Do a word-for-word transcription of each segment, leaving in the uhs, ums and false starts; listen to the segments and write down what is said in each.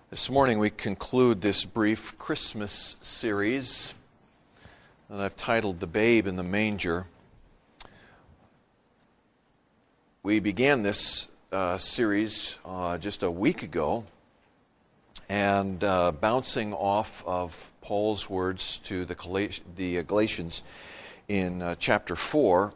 This morning we conclude this brief Christmas series that I've titled The Babe in the Manger. We began this uh, series uh, just a week ago, and uh, bouncing off of Paul's words to the, Galat- the Galatians in uh, chapter four,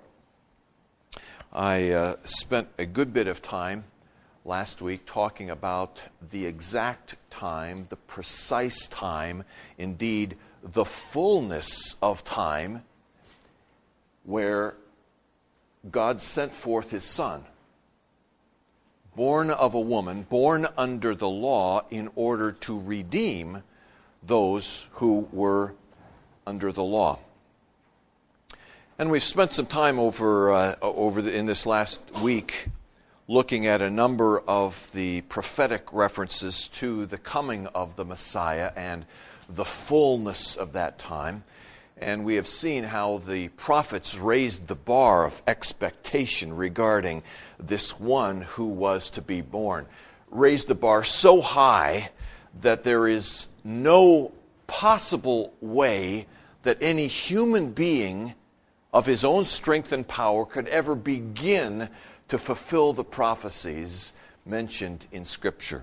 I uh, spent a good bit of time last week talking about the exact time, the precise time, indeed the fullness of time where God sent forth His Son, born of a woman, born under the law in order to redeem those who were under the law. And we've spent some time over uh, over the, in this last week looking at a number of the prophetic references to the coming of the Messiah and the fullness of that time. And we have seen how the prophets raised the bar of expectation regarding this one who was to be born. Raised the bar so high that there is no possible way that any human being of his own strength and power could ever begin to fulfill the prophecies mentioned in Scripture.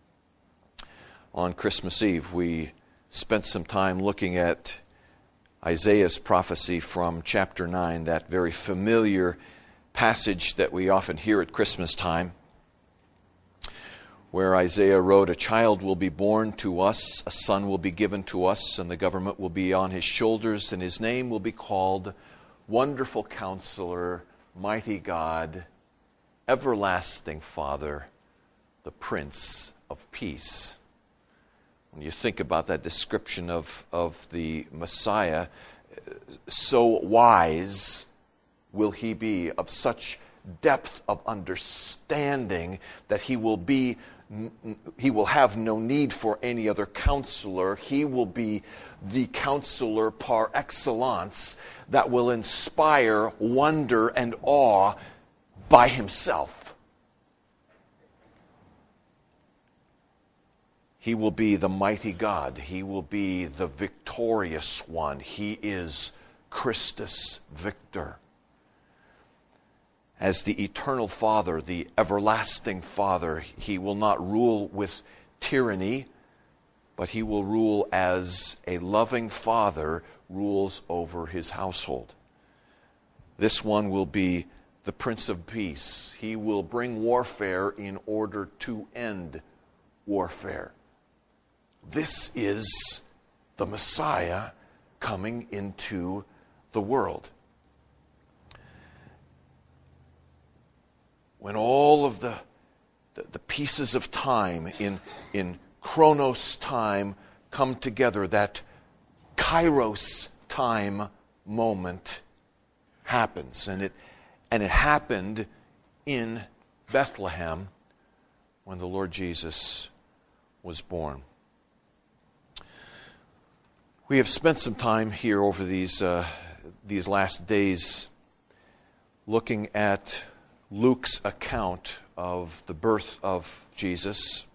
On Christmas Eve, we spent some time looking at Isaiah's prophecy from chapter nine, that very familiar passage that we often hear at Christmas time, where Isaiah wrote, "A child will be born to us, a son will be given to us, and the government will be on his shoulders, and his name will be called Wonderful Counselor, Mighty God, Everlasting Father, the Prince of Peace." When you think about that description of, of the Messiah, so wise will He be, of such depth of understanding that He will be, He will have no need for any other counselor. He will be the counselor par excellence that will inspire wonder and awe by Himself. He will be the mighty God. He will be the victorious one. He is Christus Victor. As the eternal Father, the everlasting Father, He will not rule with tyranny, but He will rule as a loving Father rules over His household. This one will be the Prince of Peace. He will bring warfare in order to end warfare. This is the Messiah coming into the world. When all of the, the, the pieces of time in, in Chronos time come together, that Kairos time moment happens. And it And it happened in Bethlehem when the Lord Jesus was born. We have spent some time here over these uh, these last days looking at Luke's account of the birth of Jesus.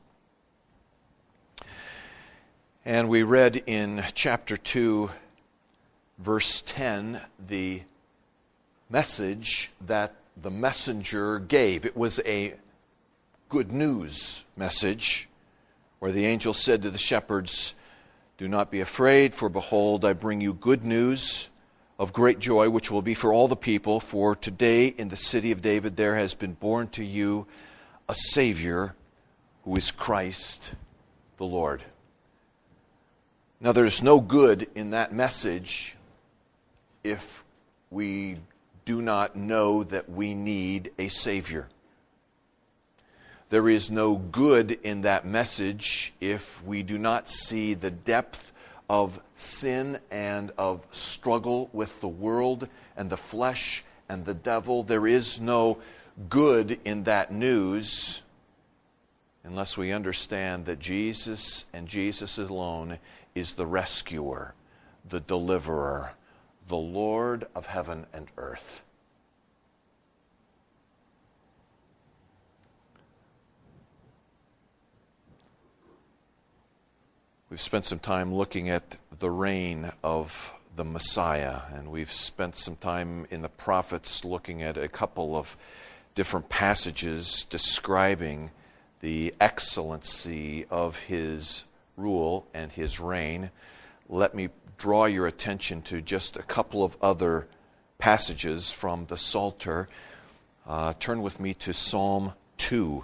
And we read in chapter two, verse ten, the message that the messenger gave. It was a good news message where the angel said to the shepherds, "Do not be afraid, for behold, I bring you good news of great joy, which will be for all the people. For today in the city of David there has been born to you a Savior, who is Christ the Lord." Now there's no good in that message if we do not know that we need a Savior. There is no good in that message if we do not see the depth of sin and of struggle with the world and the flesh and the devil. There is no good in that news unless we understand that Jesus and Jesus alone is the rescuer, the deliverer, the Lord of heaven and earth. We've spent some time looking at the reign of the Messiah, and we've spent some time in the prophets looking at a couple of different passages describing the excellency of his rule and his reign. Let me draw your attention to just a couple of other passages from the Psalter. Uh, turn with me to Psalm two.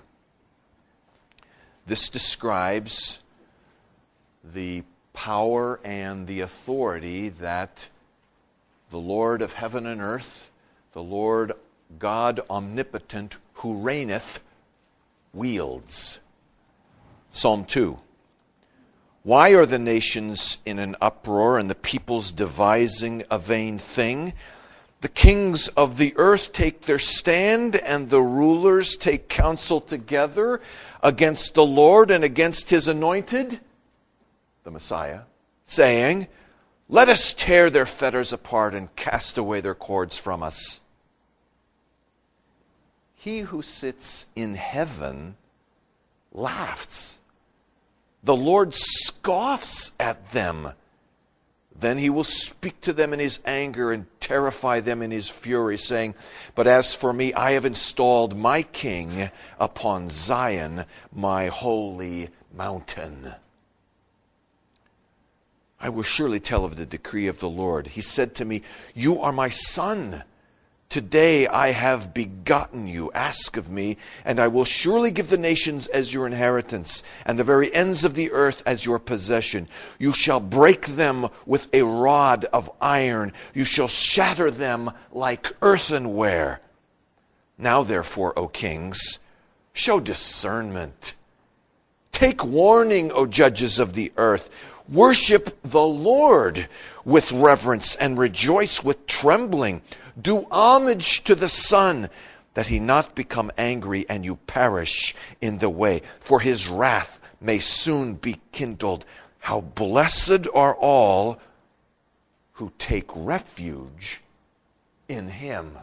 This describes the power and the authority that the Lord of heaven and earth, the Lord God omnipotent who reigneth, wields. Psalm two. Why are the nations in an uproar and the peoples devising a vain thing? The kings of the earth take their stand and the rulers take counsel together against the Lord and against his anointed, the Messiah, saying, "Let us tear their fetters apart and cast away their cords from us." He who sits in heaven laughs. The Lord scoffs at them. Then he will speak to them in his anger and terrify them in his fury, saying, "But as for me, I have installed my king upon Zion, my holy mountain. I will surely tell of the decree of the Lord. He said to me, 'You are my son. Today I have begotten you. Ask of me, and I will surely give the nations as your inheritance, and the very ends of the earth as your possession. You shall break them with a rod of iron. You shall shatter them like earthenware.' Now therefore, O kings, show discernment. Take warning, O judges of the earth. Worship the Lord with reverence and rejoice with trembling. Do homage to the Son, that he not become angry and you perish in the way, for his wrath may soon be kindled. How blessed are all who take refuge in him."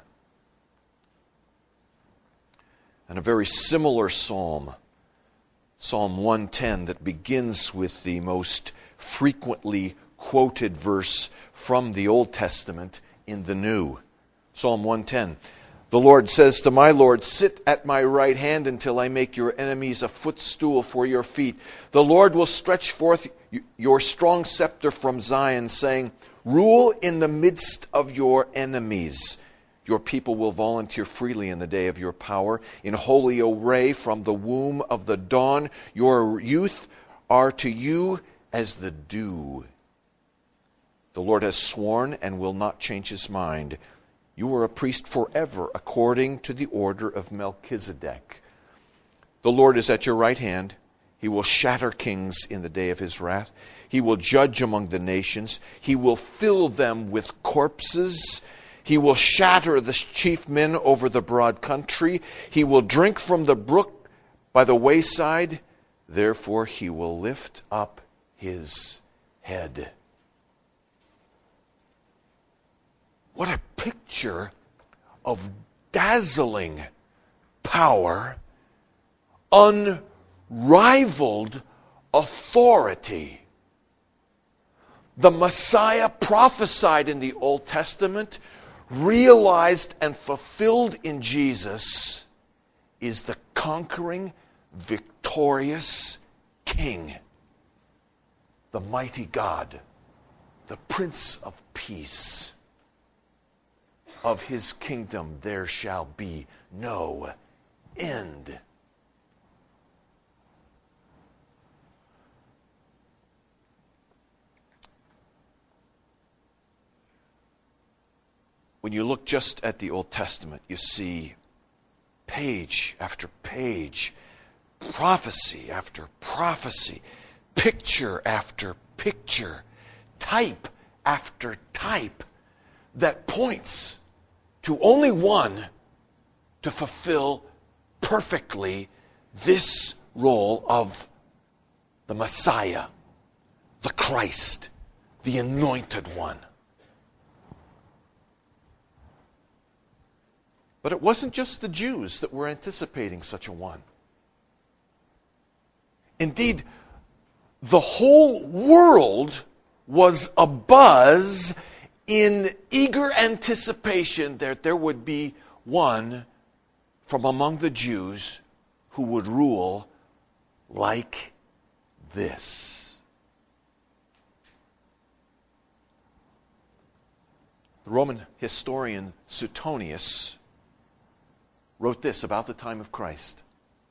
And a very similar psalm, Psalm one ten, that begins with the most frequently quoted verse from the Old Testament in the New. Psalm one ten. The Lord says to my Lord, "Sit at my right hand until I make your enemies a footstool for your feet." The Lord will stretch forth your strong scepter from Zion, saying, "Rule in the midst of your enemies." Your people will volunteer freely in the day of your power. In holy array from the womb of the dawn, your youth are to you as the dew. The Lord has sworn and will not change his mind. You are a priest forever, according to the order of Melchizedek. The Lord is at your right hand. He will shatter kings in the day of his wrath. He will judge among the nations. He will fill them with corpses. He will shatter the chief men over the broad country. He will drink from the brook by the wayside. Therefore he will lift up his head. What a picture of dazzling power, unrivaled authority. The Messiah prophesied in the Old Testament, realized and fulfilled in Jesus, is the conquering, victorious King, the mighty God, the Prince of Peace. Of his kingdom there shall be no end. When you look just at the Old Testament, you see page after page, prophecy after prophecy, picture after picture, type after type that points to only one to fulfill perfectly this role of the Messiah, the Christ, the Anointed One. But it wasn't just the Jews that were anticipating such a one. Indeed, the whole world was abuzz in eager anticipation that there would be one from among the Jews who would rule like this. The Roman historian Suetonius wrote this about the time of Christ.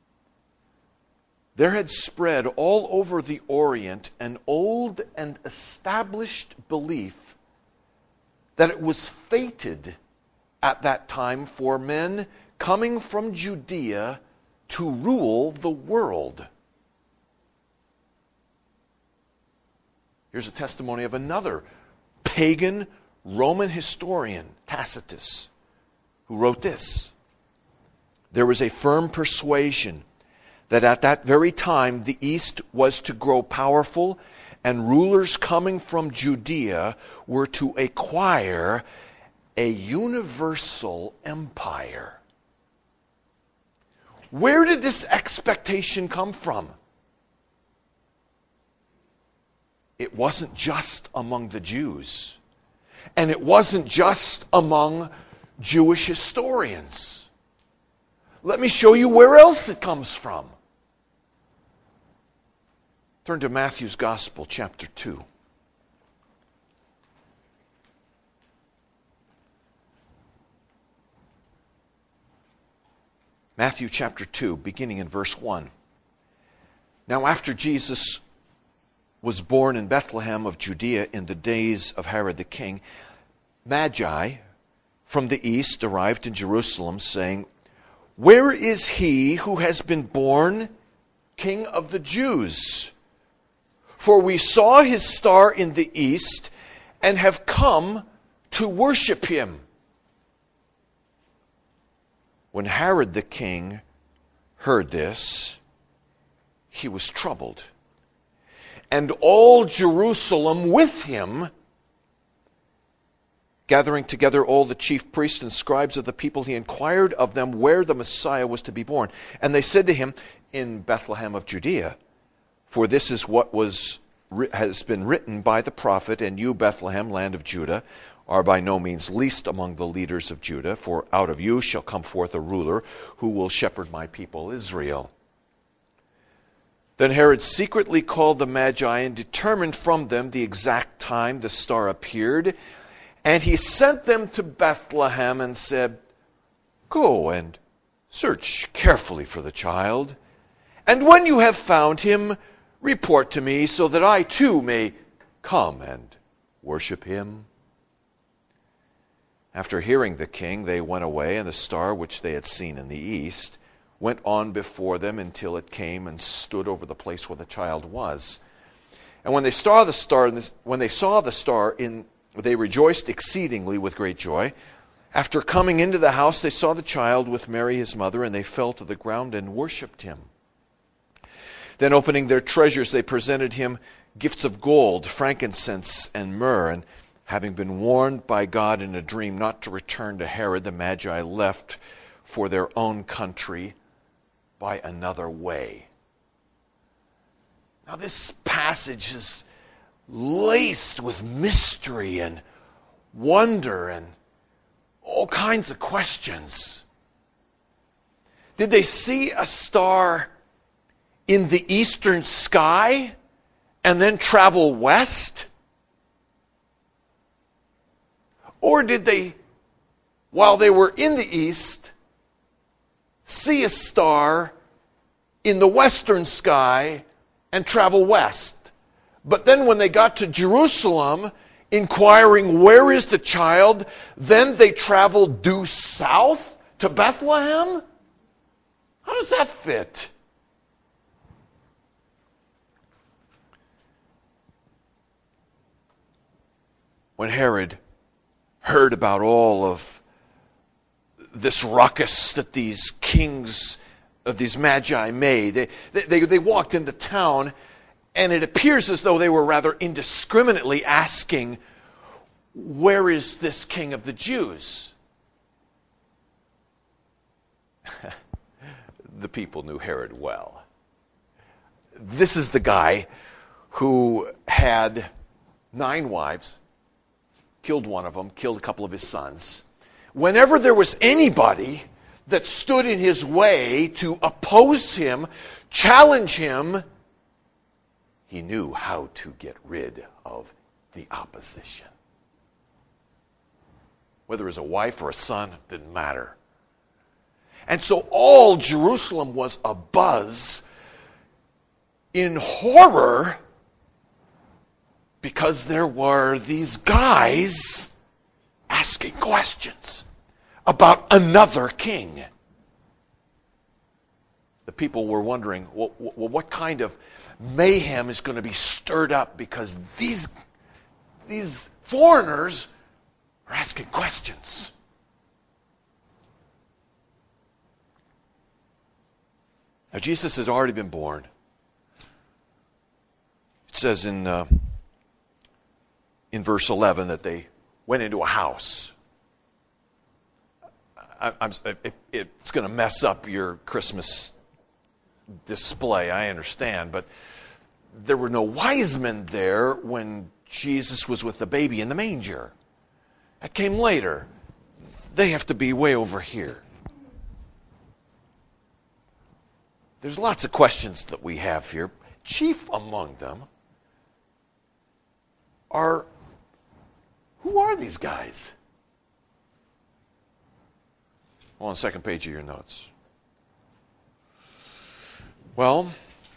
There had spread all over the Orient an old and established belief that it was fated at that time for men coming from Judea to rule the world. Here's a testimony of another pagan Roman historian, Tacitus, who wrote this. There was a firm persuasion that at that very time the East was to grow powerful and rulers coming from Judea were to acquire a universal empire. Where did this expectation come from? It wasn't just among the Jews, and it wasn't just among Jewish historians. Let me show you where else it comes from. Turn to Matthew's Gospel, chapter two. Matthew chapter two, beginning in verse one. Now after Jesus was born in Bethlehem of Judea in the days of Herod the king, Magi from the east arrived in Jerusalem, saying, "Where is he who has been born King of the Jews? For we saw his star in the east and have come to worship him." When Herod the king heard this, he was troubled, and all Jerusalem with him. Gathering together all the chief priests and scribes of the people, he inquired of them where the Messiah was to be born. And they said to him, "In Bethlehem of Judea. For this is what was has been written by the prophet, and you, Bethlehem, land of Judah, are by no means least among the leaders of Judah, for out of you shall come forth a ruler who will shepherd my people Israel." Then Herod secretly called the Magi and determined from them the exact time the star appeared. And he sent them to Bethlehem and said, "Go and search carefully for the child. And when you have found him, report to me so that I too may come and worship him." After hearing the king, they went away, and the star which they had seen in the east went on before them until it came and stood over the place where the child was. And when they saw the star, when they saw the star, in they rejoiced exceedingly with great joy. After coming into the house, they saw the child with Mary his mother, and they fell to the ground and worshipped him. Then opening their treasures, they presented him gifts of gold, frankincense, and myrrh. And having been warned by God in a dream not to return to Herod, the Magi left for their own country by another way. Now this passage is laced with mystery and wonder and all kinds of questions. Did they see a star in the eastern sky and then travel west? Or did they, while they were in the east, see a star in the western sky and travel west? But then when they got to Jerusalem, inquiring where is the child, then they traveled due south to Bethlehem? How does that fit? When Herod heard about all of this ruckus that these kings of these Magi made, they, they, they walked into town, and it appears as though they were rather indiscriminately asking, "Where is this King of the Jews?" The people knew Herod well. This is the guy who had nine wives, killed one of them, killed a couple of his sons. Whenever there was anybody that stood in his way to oppose him, challenge him, he knew how to get rid of the opposition. Whether it was a wife or a son, didn't matter. And so all Jerusalem was abuzz in horror because there were these guys asking questions about another king. The people were wondering, well, what kind of mayhem is going to be stirred up because these, these foreigners are asking questions. Now, Jesus has already been born. It says in, uh, in verse eleven that they went into a house. I, I'm, it, it's going to mess up your Christmas display, I understand, but there were no wise men there when Jesus was with the baby in the manger. That came later. They have to be way over here. There's lots of questions that we have here. Chief among them are, who are these guys? On the second page of your notes. Well,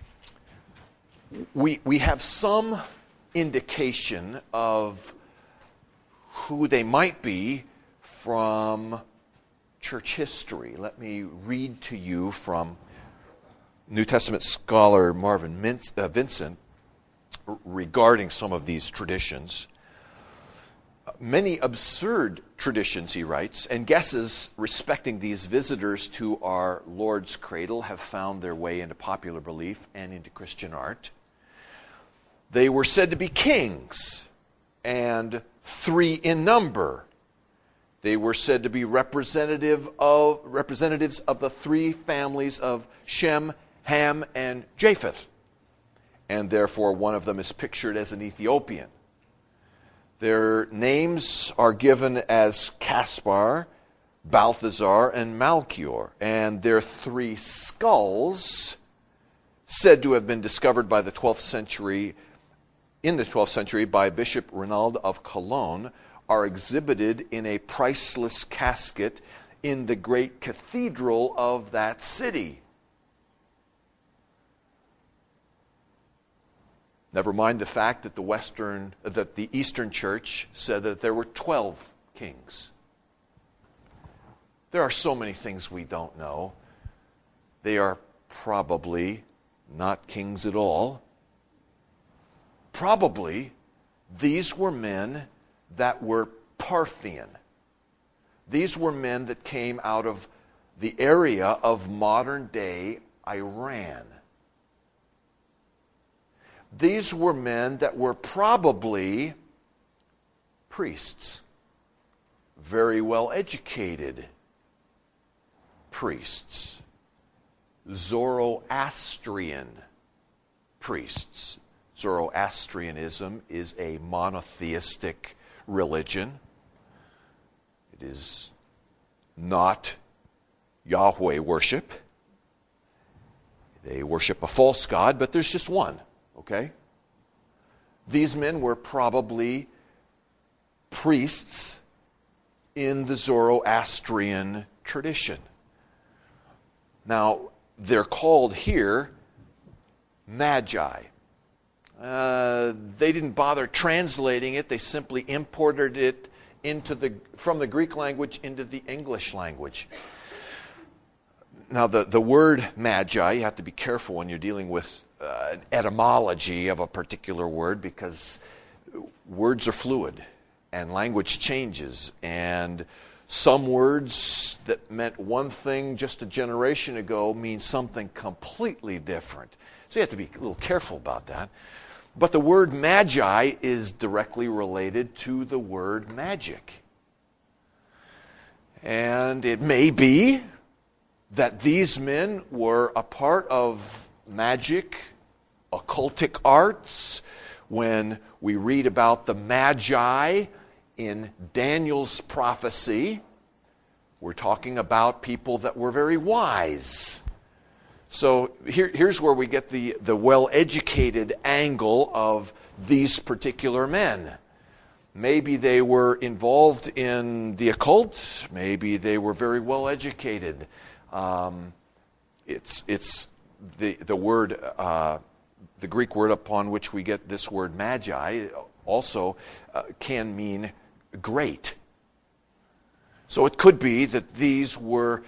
we, we have some indication of who they might be from church history. Let me read to you from New Testament scholar Marvin Mintz, uh, Vincent regarding some of these traditions. Many absurd traditions, he writes, and guesses respecting these visitors to our Lord's cradle have found their way into popular belief and into Christian art. They were said to be kings, and three in number. They were said to be representative of representatives of the three families of Shem, Ham, and Japheth, and therefore one of them is pictured as an Ethiopian. Their names are given as Caspar, Balthazar, and Melchior, and their three skulls, said to have been discovered by the twelfth century, in the twelfth century by Bishop Renald of Cologne, are exhibited in a priceless casket in the great cathedral of that city. Never mind the fact that the Western, that the Eastern Church said that there were twelve kings. There are so many things we don't know. They are probably not kings at all. Probably these were men that were Parthian. These were men that came out of the area of modern-day Iran. These were men that were probably priests, very well educated priests, Zoroastrian priests. Zoroastrianism is a monotheistic religion. It is not Yahweh worship. They worship a false god, but there's just one. Okay? These men were probably priests in the Zoroastrian tradition. Now, they're called here Magi. Uh, they didn't bother translating it. They simply imported it into the from the Greek language into the English language. Now, the, the word magi, you have to be careful when you're dealing with uh, an etymology of a particular word, because words are fluid and language changes. And some words that meant one thing just a generation ago mean something completely different. So you have to be a little careful about that. But the word magi is directly related to the word magic. And it may be that these men were a part of magic occultic arts. When we read about the Magi in Daniel's prophecy, we're talking about people that were very wise. So here, here's where we get the, the well-educated angle of these particular men. Maybe they were involved in the occult. Maybe they were very well-educated. Um, it's it's the the word, uh, the Greek word upon which we get this word magi also uh, can mean great. So it could be that these were,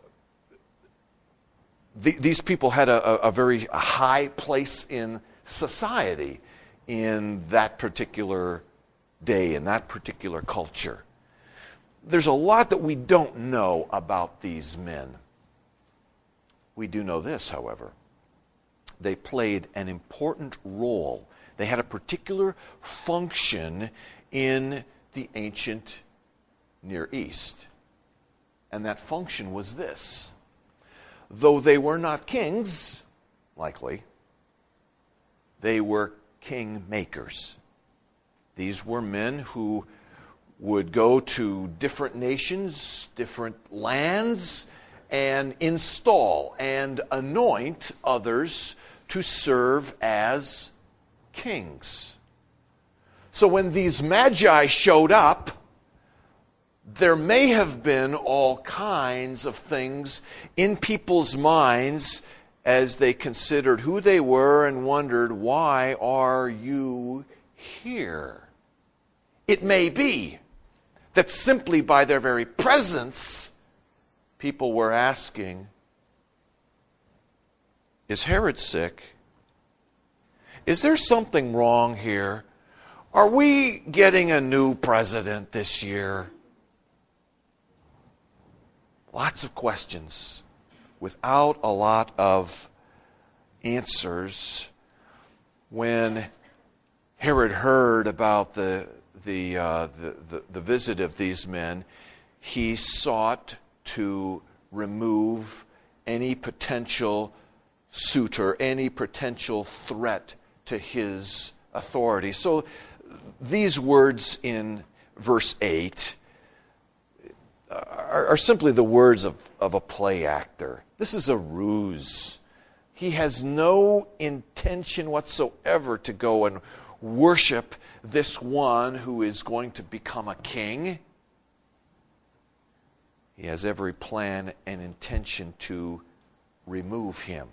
th- these people had a, a very high place in society in that particular day, in that particular culture. There's a lot that we don't know about these men. We do know this, however. They played an important role. They had a particular function in the ancient Near East. And that function was this. Though they were not kings, likely, they were king makers. These were men who would go to different nations, different lands, and install and anoint others to serve as kings. So when these magi showed up, there may have been all kinds of things in people's minds as they considered who they were and wondered, why are you here? It may be that simply by their very presence, people were asking, is Herod sick? Is there something wrong here? Are we getting a new president this year? Lots of questions without a lot of answers. When Herod heard about the the, uh, the, the the visit of these men, he sought to remove any potential suitor, any potential threat to his authority. So these words in verse eight are, are simply the words of, of a play actor. This is a ruse. He has no intention whatsoever to go and worship this one who is going to become a king. He has every plan and intention to remove him.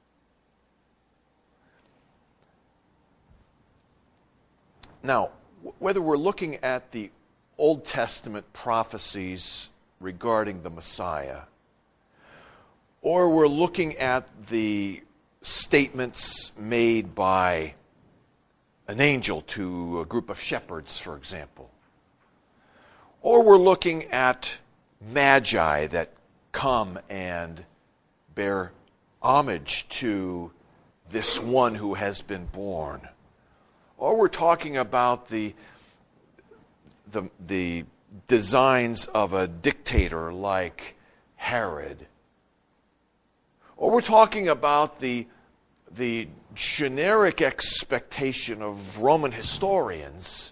Now, whether we're looking at the Old Testament prophecies regarding the Messiah, or we're looking at the statements made by an angel to a group of shepherds, for example, or we're looking at magi that come and bear homage to this one who has been born, or we're talking about the the, the designs of a dictator like Herod, or we're talking about the the generic expectation of Roman historians,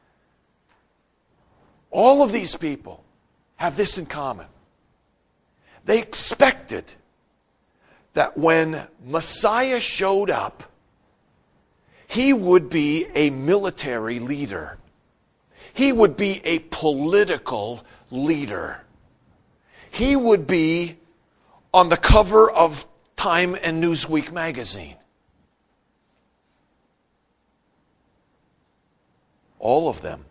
all of these people have this in common. They expected that when Messiah showed up, he would be a military leader. He would be a political leader. He would be on the cover of Time and Newsweek magazine. All of them.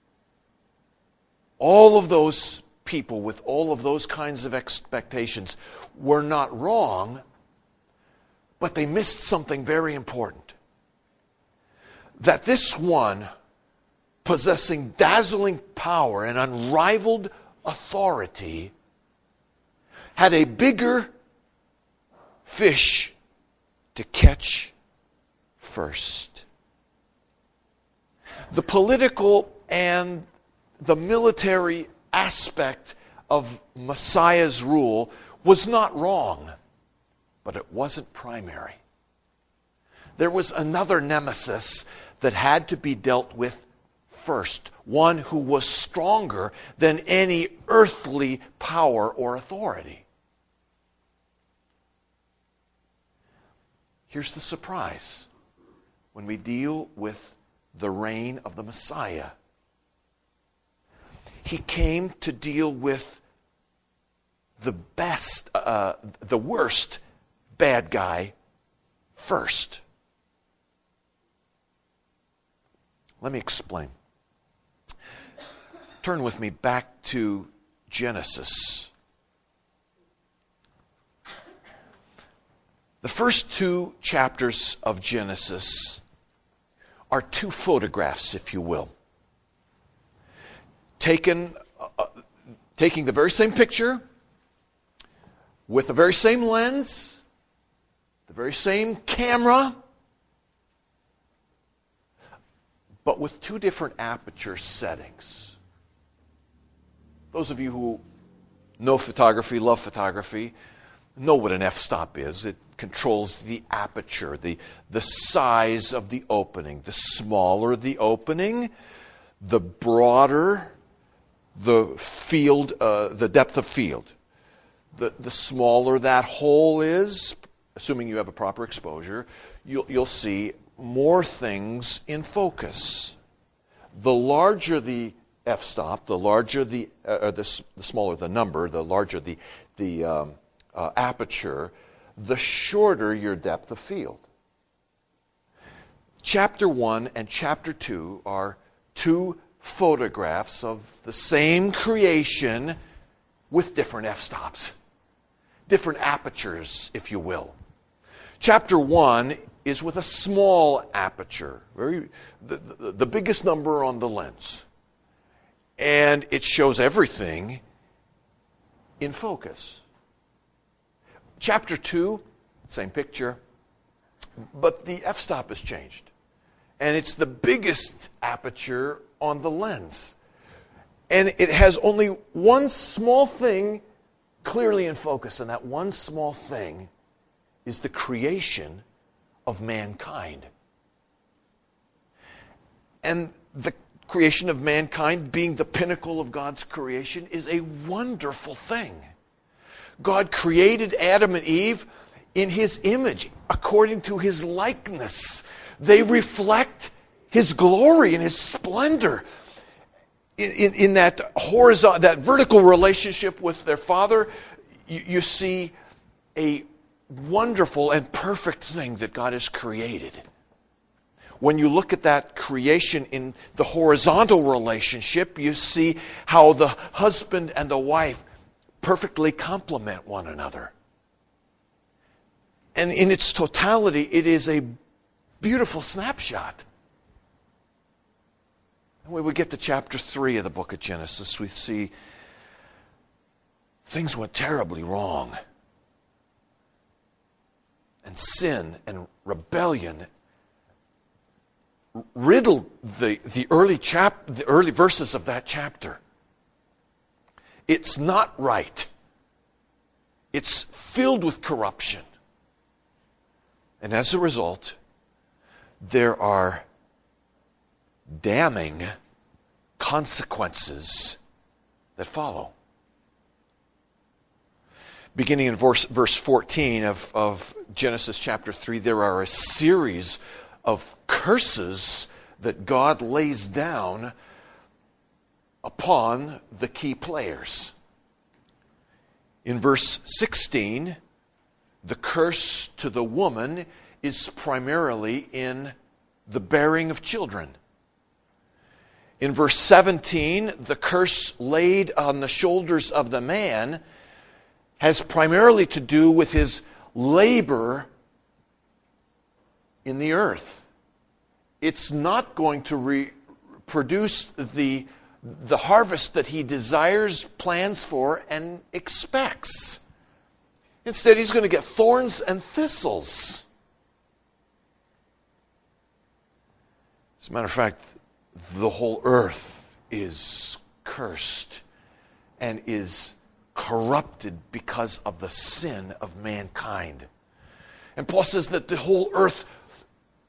All of those people with all of those kinds of expectations were not wrong, but they missed something very important. That this one, possessing dazzling power and unrivaled authority, had a bigger fish to catch first. The political and the military aspect of Messiah's rule was not wrong, but it wasn't primary. there was another nemesis that had to be dealt with first, one who was stronger than any earthly power or authority. Here's the surprise. When we deal with the reign of the Messiah, he came to deal with the best, uh, the worst bad guy first. Let me explain. Turn with me back to Genesis. The first two chapters of Genesis are two photographs, if you will, taken, uh, taking the very same picture with the very same lens, the very same camera, but with two different aperture settings. Those of you who know photography, love photography, know what an f-stop is. It controls the aperture, the, the size of the opening. The smaller the opening, the broader the field, uh, the depth of field. The, the smaller that hole is, assuming you have a proper exposure, you'll, you'll see more things in focus. The larger the f-stop, the larger the, uh, the, the smaller the number, the larger the, the um, uh, aperture, the shorter your depth of field. Chapter one and chapter two are two photographs of the same creation with different f-stops, different apertures, if you will. Chapter one is with a small aperture, very the, the, the biggest number on the lens. And it shows everything in focus. Chapter two, same picture, but the f-stop has changed. And it's the biggest aperture on the lens. And it has only one small thing clearly in focus, and that one small thing is the creation of mankind. And the creation of mankind, being the pinnacle of God's creation, is a wonderful thing. God created Adam and Eve in His image, according to His likeness. They reflect His glory and His splendor. In, in, in that horizontal, that vertical relationship with their Father, you, you see a wonderful and perfect thing that God has created. When you look at that creation in the horizontal relationship, you see how the husband and the wife perfectly complement one another. And in its totality, it is a beautiful snapshot. And when we get to chapter three of the book of Genesis, we see things went terribly wrong. And sin and rebellion riddled the, the early chap the early verses of that chapter. It's not right. It's filled with corruption. And as a result, there are damning consequences that follow. Beginning in verse, verse fourteen of, of Genesis chapter three, there are a series of curses that God lays down upon the key players. In verse sixteen, the curse to the woman is primarily in the bearing of children. In verse seventeen, the curse laid on the shoulders of the man has primarily to do with his labor in the earth. It's not going to re- produce the, the harvest that he desires, plans for, and expects. Instead, he's going to get thorns and thistles. As a matter of fact, the whole earth is cursed and is corrupted because of the sin of mankind. And Paul says that the whole earth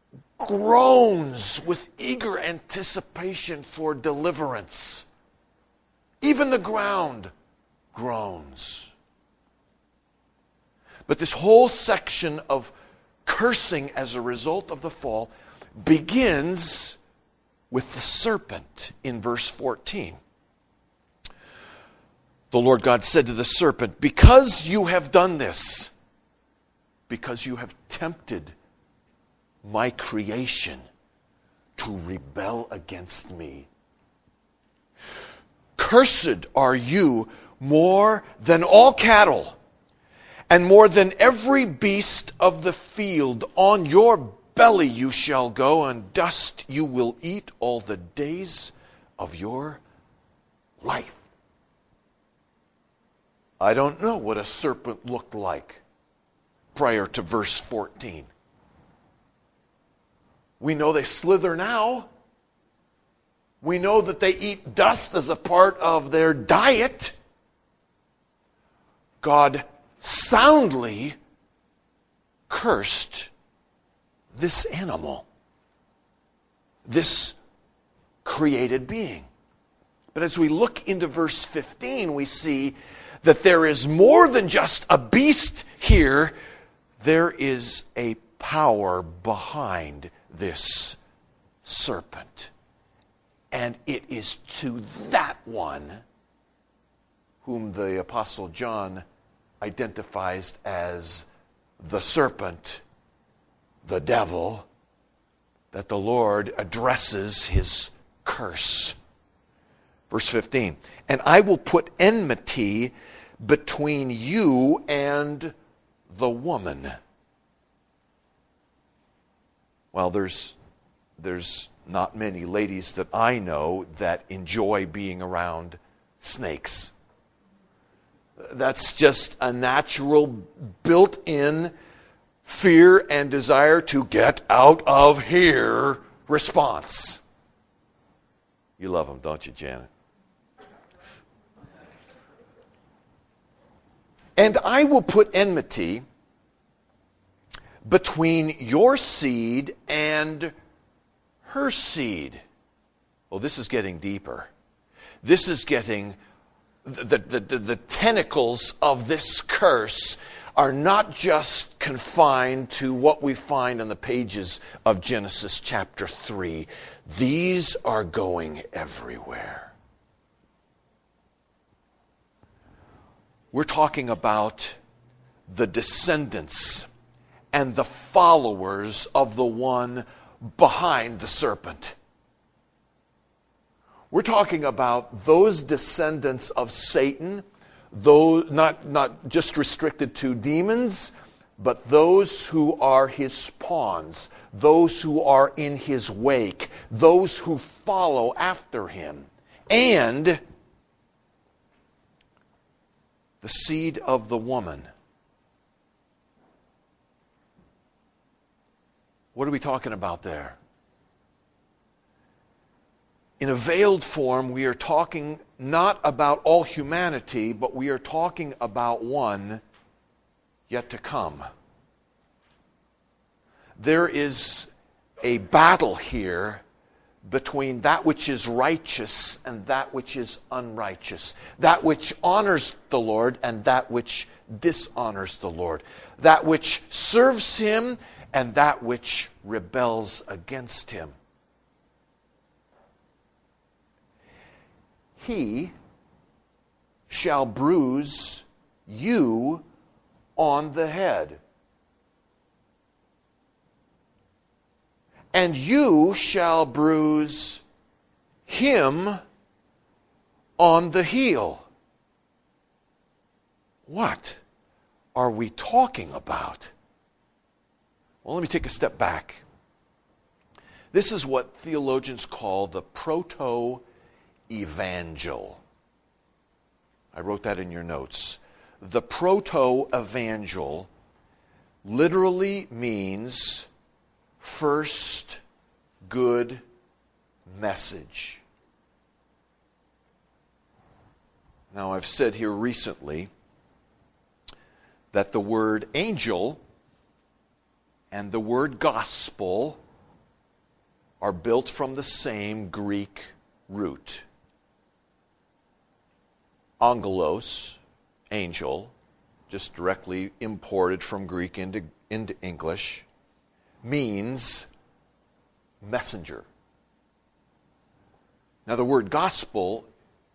groans with eager anticipation for deliverance. Even the ground groans. But this whole section of cursing as a result of the fall begins with the serpent in verse fourteen. The Lord God said to the serpent, "Because you have done this, because you have tempted my creation to rebel against me, cursed are you more than all cattle, and more than every beast of the field. On your belly you shall go, and dust you will eat all the days of your life." I don't know what a serpent looked like prior to verse fourteen. We know they slither now. We know that they eat dust as a part of their diet. God soundly cursed this animal, this created being. But as we look into verse fifteen, we see that there is more than just a beast here. There is a power behind this serpent. And it is to that one whom the Apostle John identifies as the serpent, the devil, that the Lord addresses his curse. Verse fifteen, "And I will put enmity between you and the woman." Well, there's there's not many ladies that I know that enjoy being around snakes. That's just a natural, built-in fear and desire to get out of here response. You love them, don't you, Janet? "And I will put enmity between your seed and her seed." Well, this is getting deeper. This is getting, the, the, the, the tentacles of this curse are not just confined to what we find in the pages of Genesis chapter three. These are going everywhere. We're talking about the descendants and the followers of the one behind the serpent. We're talking about those descendants of Satan, those not, not just restricted to demons, but those who are his pawns, those who are in his wake, those who follow after him, and the seed of the woman. What are we talking about there? In a veiled form, we are talking not about all humanity, but we are talking about one yet to come. There is a battle here between that which is righteous and that which is unrighteous, that which honors the Lord and that which dishonors the Lord, that which serves him and that which rebels against him. He shall bruise you on the head, and you shall bruise him on the heel. What are we talking about? Well, let me take a step back. This is what theologians call the proto-evangel. I wrote that in your notes. The proto-evangel literally means first good message. Now, I've said here recently that the word angel and the word gospel are built from the same Greek root. Angelos, angel, just directly imported from Greek into, into English, means messenger. Now the word gospel,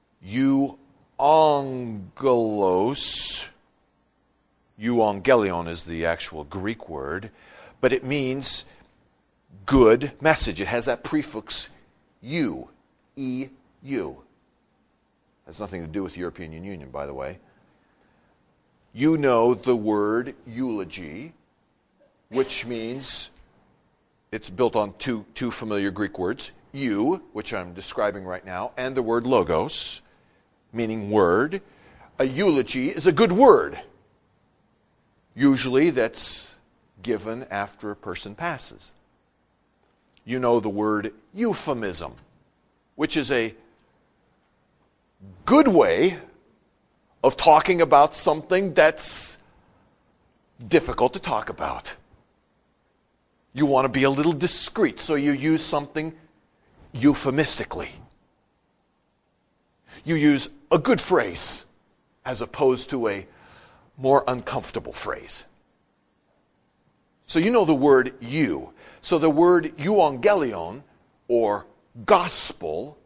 euangelos, euangelion is the actual Greek word, but it means good message. It has that prefix eu, E U. Has nothing to do with the European Union, by the way. You know the word eulogy, which means it's built on two, two familiar Greek words, eu, which I'm describing right now, and the word logos, meaning word. A eulogy is a good word. Usually that's given after a person passes. You know the word euphemism, which is a good way of talking about something that's difficult to talk about. You want to be a little discreet, so you use something euphemistically. You use a good phrase as opposed to a more uncomfortable phrase. So you know the word you. So the word euangelion, or gospel,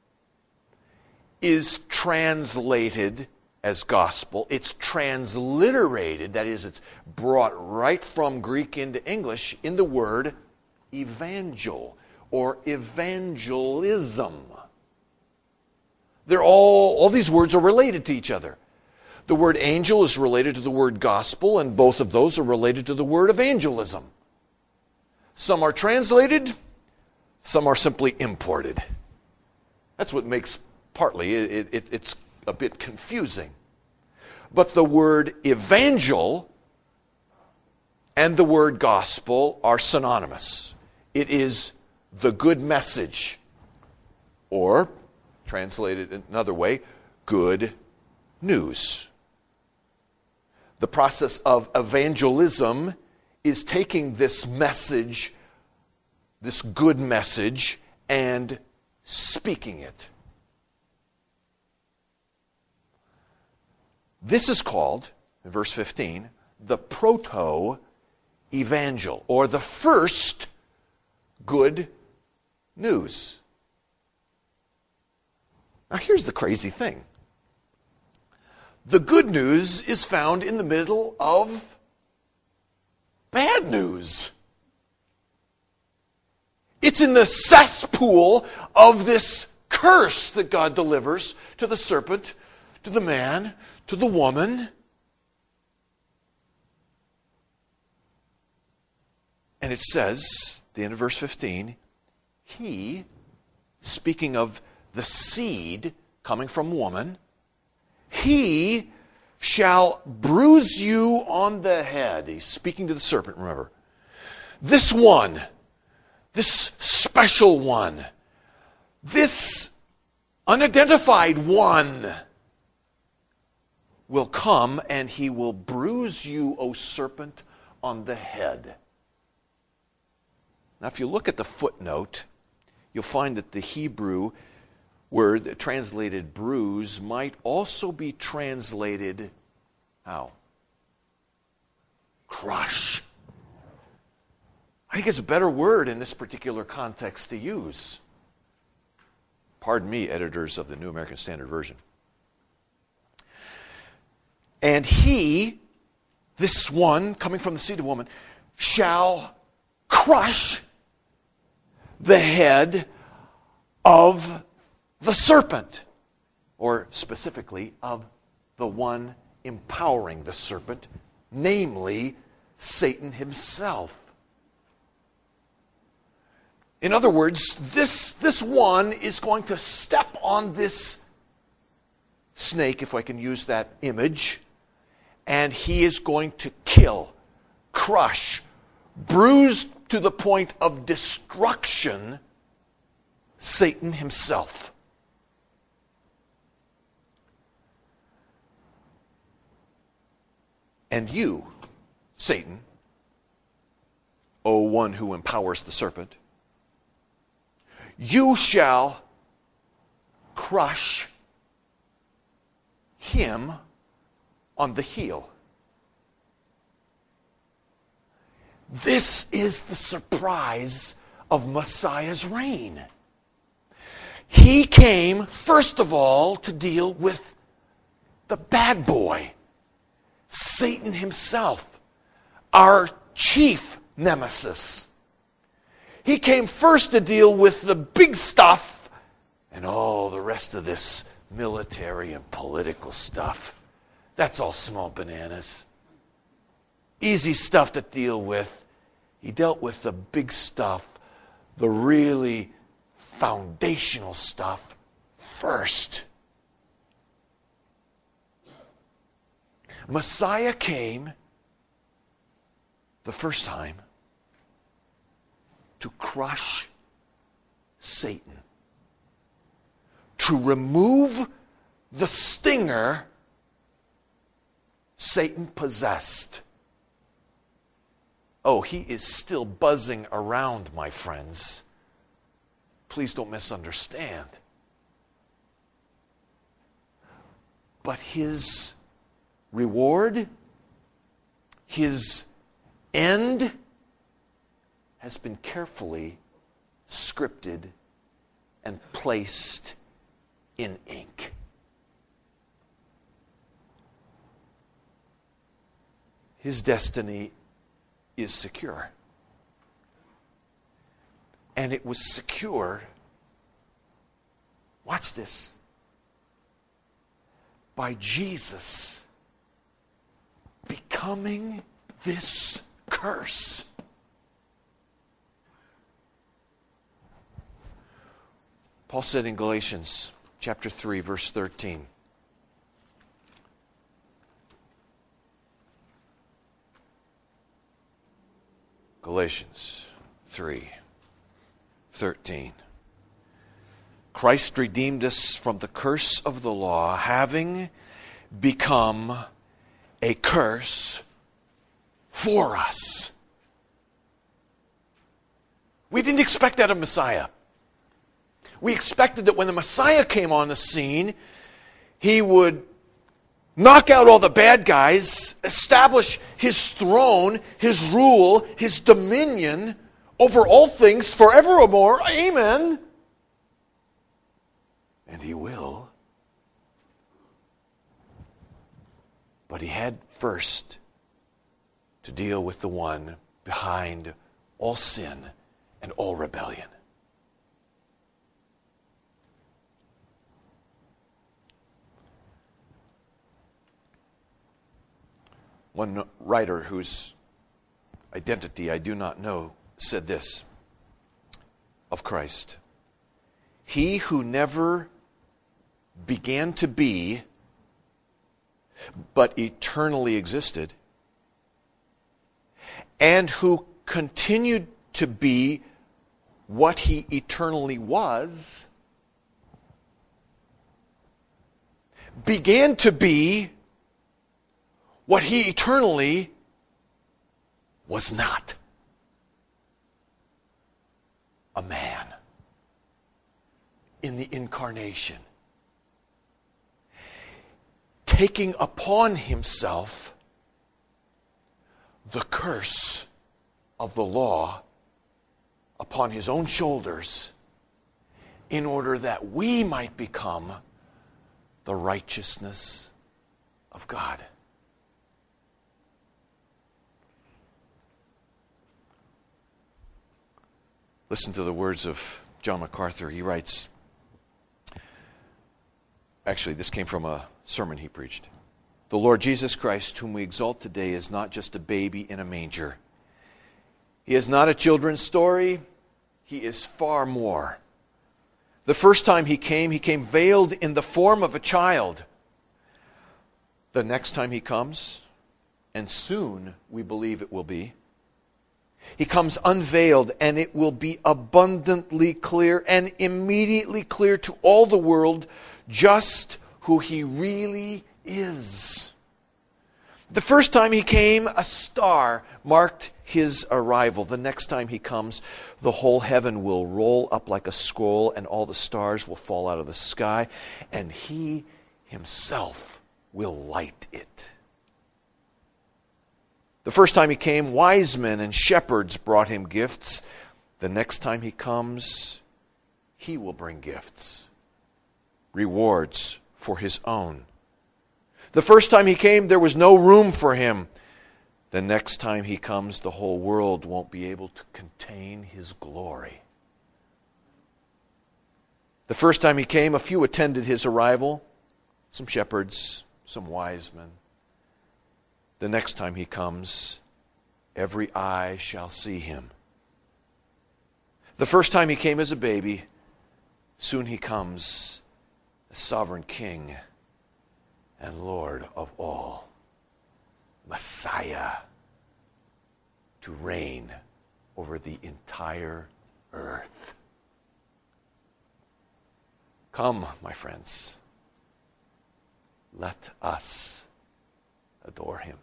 is translated as gospel. It's transliterated, that is, it's brought right from Greek into English in the word evangel or evangelism. They're all, all these words are related to each other. The word angel is related to the word gospel, and both of those are related to the word evangelism. Some are translated, some are simply imported. That's what makes partly, it, it, it's a bit confusing. But the word evangel and the word gospel are synonymous. It is the good message, or, translated another way, good news. The process of evangelism is taking this message, this good message, and speaking it. This is called, in verse fifteen, the proto-evangel, or the first good news. Now here's the crazy thing. The good news is found in the middle of bad news. It's in the cesspool of this curse that God delivers to the serpent, to the man, to the woman. And it says, at the end of verse fifteen, he, speaking of the seed coming from woman, he shall bruise you on the head. He's speaking to the serpent, remember. This one, this special one, this unidentified one will come and he will bruise you, O serpent, on the head. Now, if you look at the footnote, you'll find that the Hebrew word translated bruise might also be translated how? Crush. I think it's a better word in this particular context to use. Pardon me, editors of the New American Standard Version. And he, this one, coming from the seed of woman, shall crush the head of the serpent, or specifically of the one empowering the serpent, namely Satan himself. In other words, this, this one is going to step on this snake, if I can use that image, and he is going to kill, crush, bruise to the point of destruction Satan himself. And you, Satan, O one who empowers the serpent, you shall crush him on the heel. This is the surprise of Messiah's reign. He came, first of all, to deal with the bad boy, Satan himself, our chief nemesis. He came first to deal with the big stuff and all the rest of this military and political stuff. That's all small bananas. Easy stuff to deal with. He dealt with the big stuff, the really foundational stuff first. Messiah came the first time to crush Satan, to remove the stinger Satan possessed. Oh, he is still buzzing around, my friends. Please don't misunderstand. But his reward, his end, has been carefully scripted and placed in ink. His destiny is secure. And it was secured, watch this, by Jesus becoming this curse. Paul said in Galatians chapter three, verse thirteen, Galatians three thirteen. Christ redeemed us from the curse of the law, having become a curse for us. We didn't expect that of Messiah. We expected that when the Messiah came on the scene, he would knock out all the bad guys, establish his throne, his rule, his dominion over all things forevermore. Amen. And he will. But he had first to deal with the one behind all sin and all rebellion. One writer whose identity I do not know said this of Christ: he who never began to be, but eternally existed, and who continued to be what he eternally was, began to be what he eternally was not. A man in the incarnation, taking upon himself the curse of the law upon his own shoulders, in order that we might become the righteousness of God. Listen to the words of John MacArthur. He writes, actually, this came from a sermon he preached. The Lord Jesus Christ, whom we exalt today, is not just a baby in a manger. He is not a children's story. He is far more. The first time he came, he came veiled in the form of a child. The next time he comes, and soon we believe it will be, he comes unveiled, and it will be abundantly clear and immediately clear to all the world just who he really is. The first time he came, a star marked his arrival. The next time he comes, the whole heaven will roll up like a scroll, and all the stars will fall out of the sky, and he himself will light it. The first time he came, wise men and shepherds brought him gifts. The next time he comes, he will bring gifts, rewards for his own. The first time he came, there was no room for him. The next time he comes, the whole world won't be able to contain his glory. The first time he came, a few attended his arrival, some shepherds, some wise men. The next time he comes, every eye shall see him. The first time he came as a baby, soon he comes as sovereign king and Lord of all, Messiah, to reign over the entire earth. Come, my friends, let us adore him.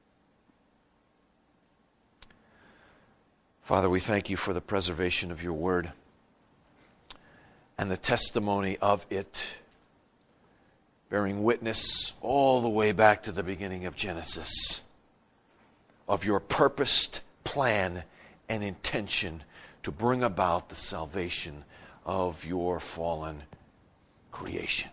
Father, we thank you for the preservation of your word and the testimony of it, bearing witness all the way back to the beginning of Genesis, of your purposed plan and intention to bring about the salvation of your fallen creation.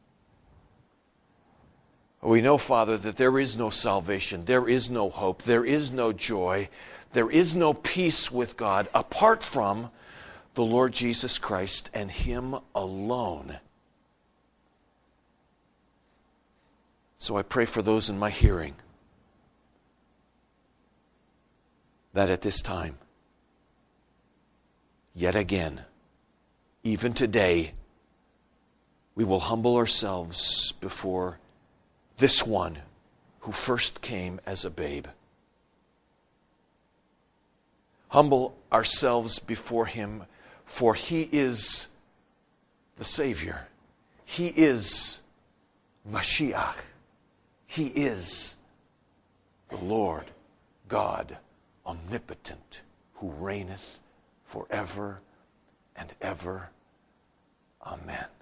We know, Father, that there is no salvation, there is no hope, there is no joy, there is no peace with God apart from the Lord Jesus Christ and him alone. So I pray for those in my hearing that at this time, yet again, even today, we will humble ourselves before this one who first came as a babe. Humble ourselves before him, for he is the Savior. He is Mashiach. He is the Lord God omnipotent, who reigneth forever and ever. Amen.